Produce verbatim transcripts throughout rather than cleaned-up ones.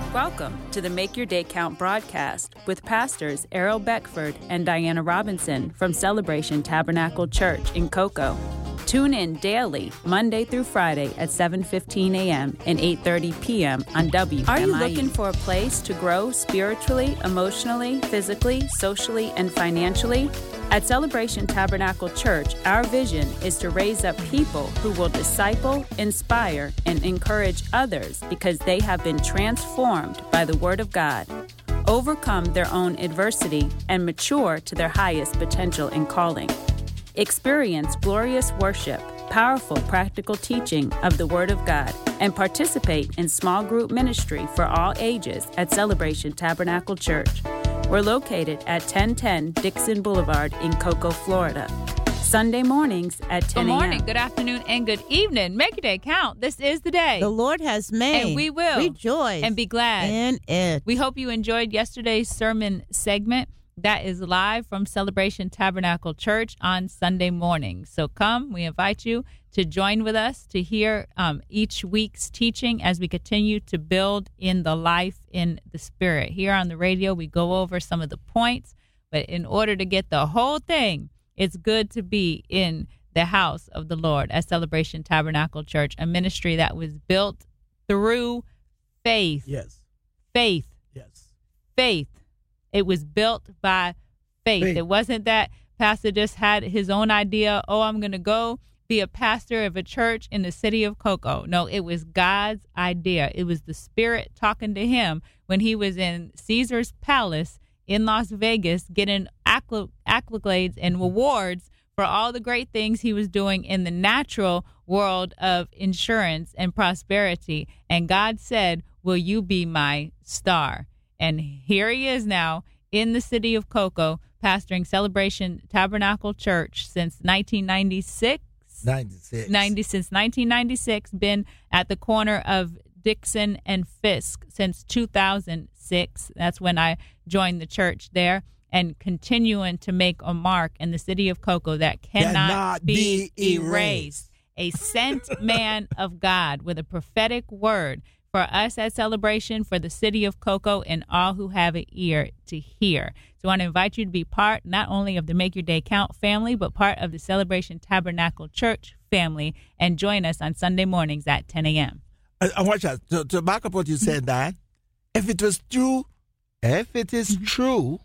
Welcome to the Make Your Day Count broadcast with pastors Errol Beckford and Diana Robinson from Celebration Tabernacle Church in Cocoa. Tune in daily, Monday through Friday at seven fifteen a.m. and eight thirty p.m. on W M I E. Are you looking for a place to grow spiritually, emotionally, physically, socially, and financially? At Celebration Tabernacle Church, our vision is to raise up people who will disciple, inspire, and encourage others because they have been transformed by the Word of God, overcome their own adversity, and mature to their highest potential and calling. Experience glorious worship, powerful practical teaching of the Word of God, and participate in small group ministry for all ages at Celebration Tabernacle Church. We're located at ten ten Dixon Boulevard in Cocoa, Florida. Sunday mornings at ten a.m. Good morning, good afternoon, and good evening. Make your day count. This is the day the Lord has made. And we will rejoice and be glad in it. We hope you enjoyed yesterday's sermon segment. That is live from Celebration Tabernacle Church on Sunday morning. So come, we invite you to join with us to hear um, each week's teaching as we continue to build in the life in the Spirit. Here on the radio, we go over some of the points, but in order to get the whole thing, it's good to be in the house of the Lord at Celebration Tabernacle Church, a ministry that was built through faith. Yes. Faith. Yes. Faith. It was built by faith. faith. It wasn't that pastor just had his own idea, oh, I'm going to go be a pastor of a church in the city of Cocoa. No, it was God's idea. It was the Spirit talking to him when he was in Caesar's Palace in Las Vegas getting accolades and awards for all the great things he was doing in the natural world of insurance and prosperity. And God said, will you be my star? And here he is now in the city of Cocoa, pastoring Celebration Tabernacle Church since nineteen ninety-six. ninety-six. ninety since nineteen ninety-six, been at the corner of Dixon and Fisk since two thousand six. That's when I joined the church there, and continuing to make a mark in the city of Cocoa that cannot, cannot be, be erased. erased. A sent man of God with a prophetic word for us at Celebration, for the city of Cocoa, and all who have an ear to hear. So I want to invite you to be part not only of the Make Your Day Count family, but part of the Celebration Tabernacle Church family, and join us on Sunday mornings at ten a.m. I, I watch that. To, to back up what you said, that if it was true, if it is Mm-hmm. true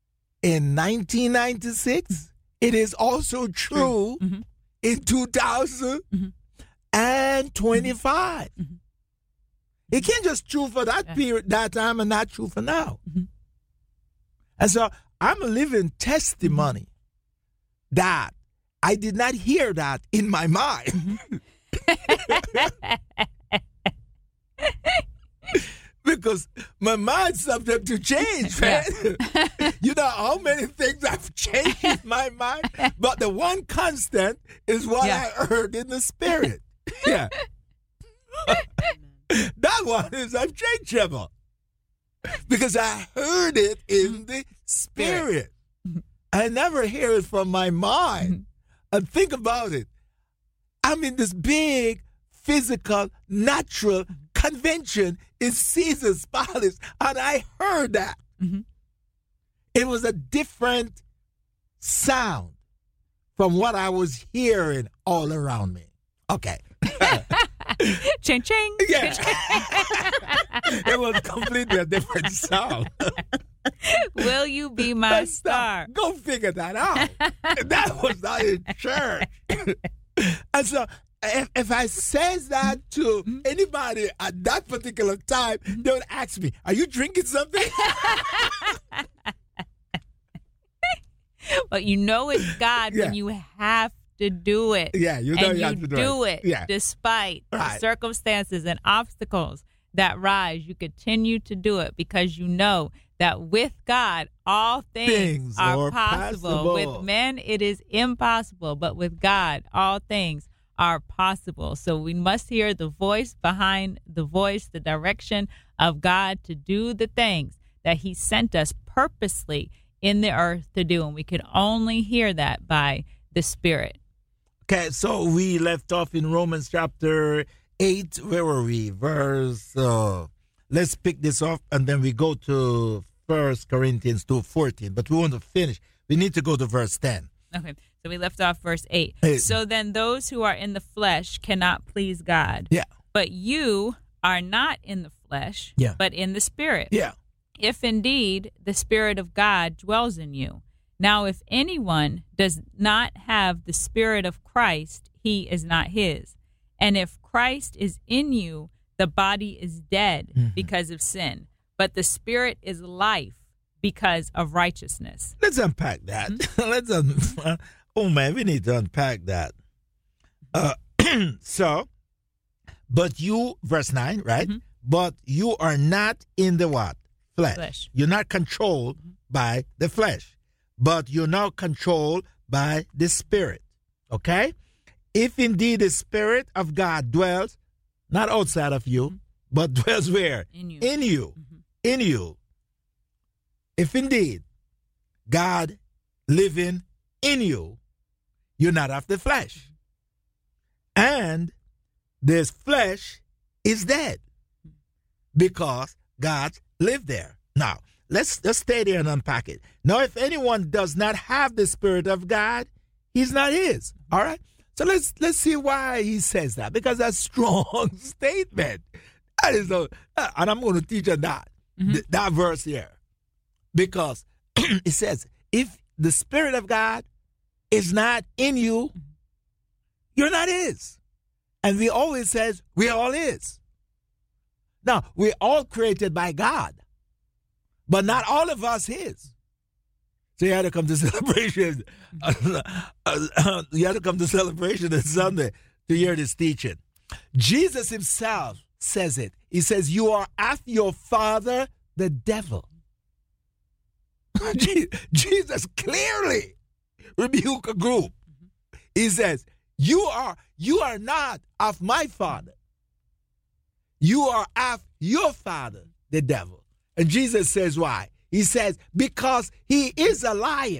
in nineteen ninety-six, it is also true Mm-hmm. in two thousand twenty-five. Mm-hmm. It can't just true for that Yeah. period, that time, and not true for now. Mm-hmm. And so I'm a living testimony that I did not hear that in my mind. Because my mind's subject to change, man. You know how many things have changed in my mind? But the one constant is what Yeah. I heard in the Spirit. Yeah. That one is unchangeable. Because I heard it in the Spirit. I never hear it from my mind. And think about it. I'm in this big, physical, natural convention in Caesar's Palace, and I heard that. Mm-hmm. It was a different sound from what I was hearing all around me. Okay. Ching, ching. Yeah. It was completely a different sound. Will you be my star? Go figure that out. That was not in church. And so if, if I says that to anybody at that particular time, they would ask me, are you drinking something? But you know it's God Yeah. when you have to do it. Yeah, you know and you you have to do do it. it, Yeah. despite Right. the circumstances and obstacles that rise. You continue to do it because you know that with God, all things, Things are are possible. possible. With men, it is impossible, but with God, all things are possible. So we must hear the voice behind the voice, the direction of God to do the things that he sent us purposely in the earth to do. And we could only hear that by the Spirit. Okay, so we left off in Romans chapter eight. Where were we? Verse uh, let's pick this off, and then we go to First Corinthians two fourteen. But we want to finish. We need to go to verse ten. Okay, so we left off verse eight. Hey. So then those who are in the flesh cannot please God. Yeah. But you are not in the flesh, Yeah. but in the Spirit. Yeah. If indeed the Spirit of God dwells in you. Now, if anyone does not have the Spirit of Christ, he is not his. And if Christ is in you, the body is dead Mm-hmm. because of sin, but the Spirit is life because of righteousness. Let's unpack that. Mm-hmm. Let's un- oh man, we need to unpack that. Uh, so, but you, verse nine, right? Mm-hmm. But you are not in the what? Flesh. Flesh. You're not controlled Mm-hmm. by the flesh, but you're now controlled by the Spirit. Okay? If indeed the Spirit of God dwells, not outside of you, but dwells where? In you. In you. Mhm. In you. If indeed God living in you, you're not of the flesh. And this flesh is dead because God lived there. Now, let's, let's stay there and unpack it. Now, if anyone does not have the Spirit of God, he's not his. All right? So let's let's see why he says that, because that's a strong statement. That is a, and I'm going to teach on that, Mhm. th- that verse here. Because it says, if the Spirit of God is not in you, you're not his. And we always says, we all is. Now, we're all created by God, but not all of us his. So you had to come to celebration. You had to come to celebration on Sunday to hear this teaching. Jesus himself says it. He says, you are after your father, the devil. Jesus clearly rebuked a group. He says, you are, you are not of my father. You are of your father, the devil. And Jesus says why? He says, because he is a liar.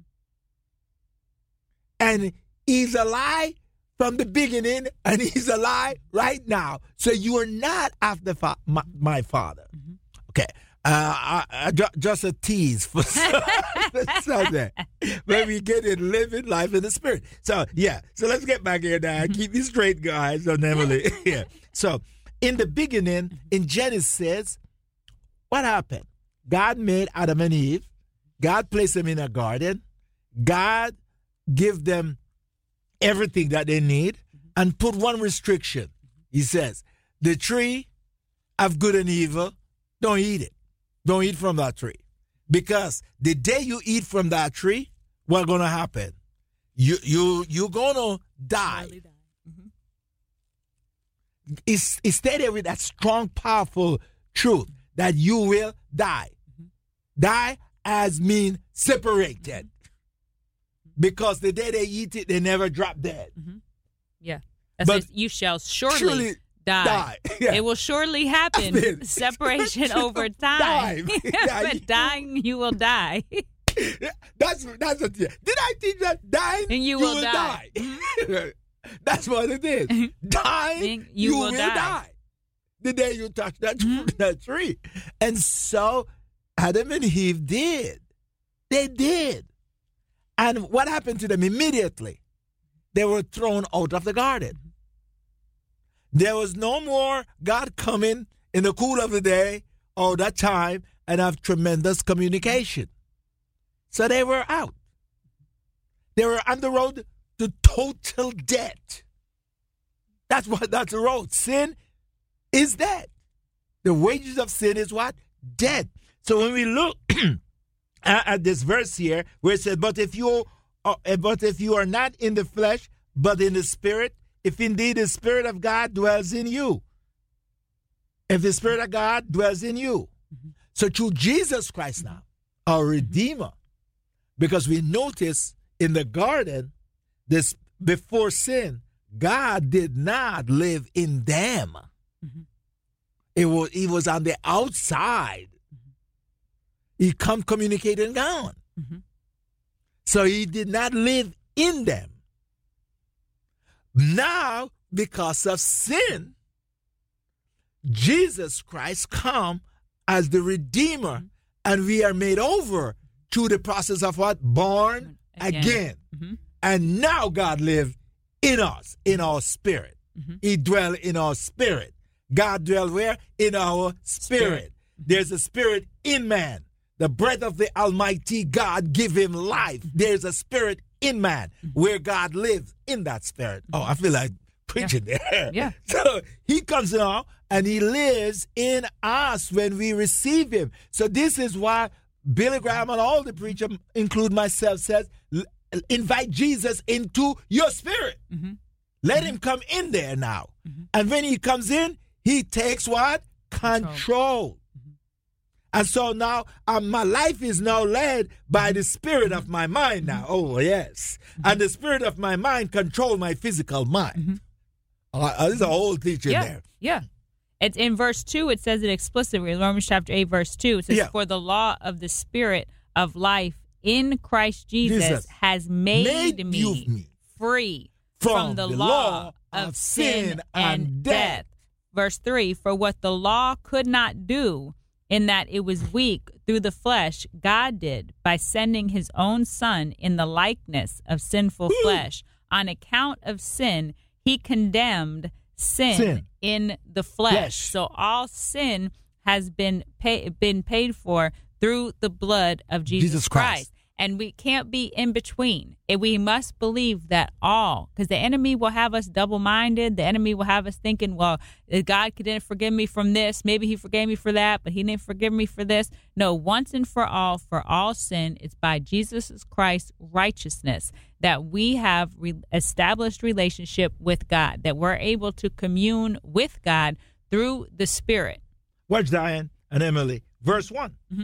And he's a lie from the beginning, and he's a lie right now. So you are not of the fa- my, my father. Mm-hmm. Okay. Uh, I, I, just a tease for Sunday. When we get in living life in the Spirit. So, yeah. So let's get back here now. Keep me straight, guys, on Emily. Yeah. So, in the beginning, in Genesis, what happened? God made Adam and Eve. God placed them in a garden. God gave them everything that they need and put one restriction. He says, the tree of good and evil, don't eat it. Don't eat from that tree. Because the day you eat from that tree, what's going to happen? You, you, you're going to die. Mm-hmm. It's, it's stated with that strong, powerful truth that you will die. Mm-hmm. Die as mean separated. Because the day they eat it, they never drop dead. Mm-hmm. Yeah. That's but what, you shall surely, surely die. die. Yeah. It will surely happen. I mean, Separation over time. Yeah, but dying, you will die. that's that's what. Did I teach that? Dying, and you, you will, will die. die. That's what it is. Dying, you, you will, will die. die. The day you touch that, Mm-hmm. that tree. And so Adam and Eve did. They did. And what happened to them immediately? They were thrown out of the garden. There was no more God coming in the cool of the day all that time and have tremendous communication. So they were out. They were on the road to total death. That's what that's the road. Sin is death. The wages of sin is what? Death. So when we look at, at this verse here, where it says, "But if you, uh, but if you are not in the flesh, but in the Spirit, if indeed the Spirit of God dwells in you, if the Spirit of God dwells in you." Mm-hmm. So through Jesus Christ now, our Redeemer, because we notice in the garden, this before sin, God did not live in them. Mm-hmm. It was He was on the outside. Mm-hmm. He come communicate and gone. Mm-hmm. So He did not live in them. Now, because of sin, Jesus Christ come as the Redeemer, mm-hmm. and we are made over through the process of what? Born again. again. Mm-hmm. And now God lives in us, in our spirit. Mm-hmm. He dwells in our spirit. God dwells where? In our spirit. spirit. There's a spirit in man. The breath of the Almighty God give him life. Mm-hmm. There's a spirit in man mm-hmm. where God lives in that spirit. Mm-hmm. Oh, I feel like preaching yeah. there. Yeah. So he comes now and he lives in us when we receive him. So this is why Billy Graham and all the preachers, include myself, says, invite Jesus into your spirit. Mm-hmm. Let mm-hmm. him come in there now. Mm-hmm. And when he comes in, he takes what? Control. Control. Mm-hmm. And so now um, my life is now led by the spirit of my mind now. Oh, yes. Mm-hmm. And the spirit of my mind control my physical mind. Mm-hmm. Uh, there's a whole teaching yeah. there. Yeah. It's in verse two, it says it explicitly. Romans chapter eight, verse two. It says, yeah. for the law of the spirit of life in Christ Jesus, Jesus has made, made me, me free from, from the, the law, law of, of sin and, and death. death. Verse three, for what the law could not do, in that it was weak through the flesh, God did by sending his own Son in the likeness of sinful Ooh. flesh. On account of sin, he condemned sin, sin. in the flesh. Yes. So all sin has been pay, been paid for through the blood of Jesus, Jesus Christ. Christ. And we can't be in between. And we must believe that all, because the enemy will have us double-minded. The enemy will have us thinking, well, God didn't forgive me from this. Maybe he forgave me for that, but he didn't forgive me for this. No, once and for all, for all sin, it's by Jesus Christ's righteousness that we have re- established relationship with God, that we're able to commune with God through the Spirit. Watch, Diane and Emily. Verse one. Mm-hmm.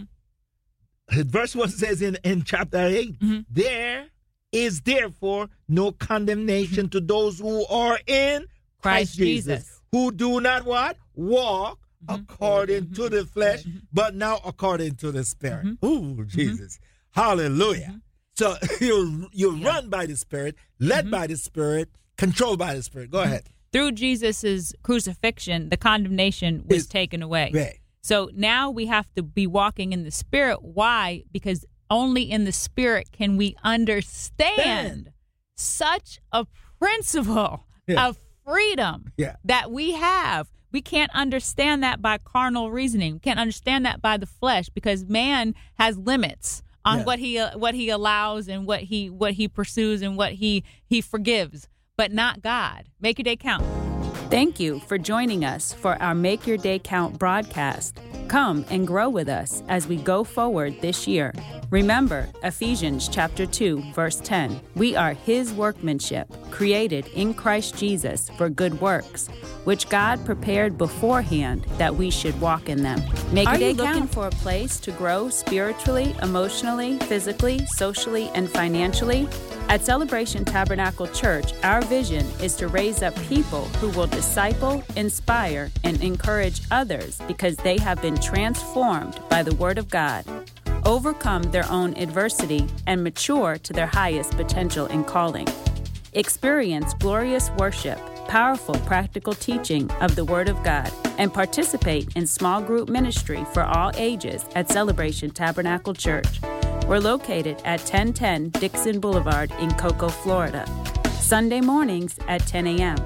Verse one says in, in chapter eight, mm-hmm. there is therefore no condemnation to those who are in Christ, Christ Jesus, Jesus, who do not what? Walk mm-hmm. according mm-hmm. to the flesh, mm-hmm. but now according to the Spirit. Mm-hmm. Ooh, Jesus. Mm-hmm. Hallelujah. Mm-hmm. So you you yeah. run by the Spirit, led mm-hmm. by the Spirit, controlled by the Spirit. Go mm-hmm. ahead. Through Jesus' crucifixion, the condemnation was it's, taken away. Right. So now we have to be walking in the Spirit. Why? Because only in the Spirit can we understand Man. such a principle yeah. of freedom yeah. that we have. We can't understand that by carnal reasoning. We can't understand that by the flesh, because man has limits on yeah. what he uh, what he allows and what he what he pursues and what he he forgives, but not God. Make your day count. Thank you for joining us for our Make Your Day Count broadcast. Come and grow with us as we go forward this year. Remember Ephesians chapter two, verse ten. We are his workmanship, created in Christ Jesus for good works, which God prepared beforehand that we should walk in them. Make Your Day Count. Are you looking for a place to grow spiritually, emotionally, physically, socially, and financially? At Celebration Tabernacle Church, our vision is to raise up people who will disciple, inspire, and encourage others because they have been transformed by the Word of God, overcome their own adversity, and mature to their highest potential and calling. Experience glorious worship, powerful practical teaching of the Word of God, and participate in small group ministry for all ages at Celebration Tabernacle Church. We're located at ten ten Dixon Boulevard in Cocoa, Florida. Sunday mornings at ten a.m.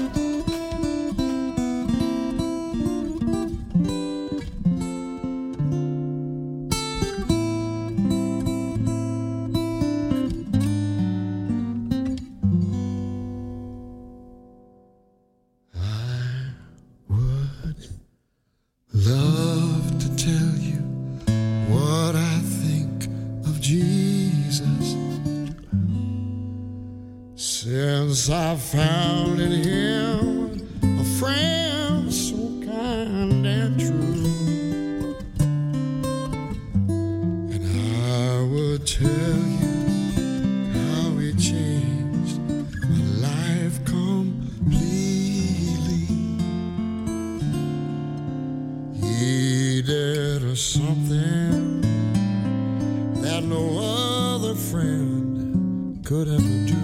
I found in him a friend so kind and true, and I would tell you how he changed my life completely. He did something that no other friend could ever do.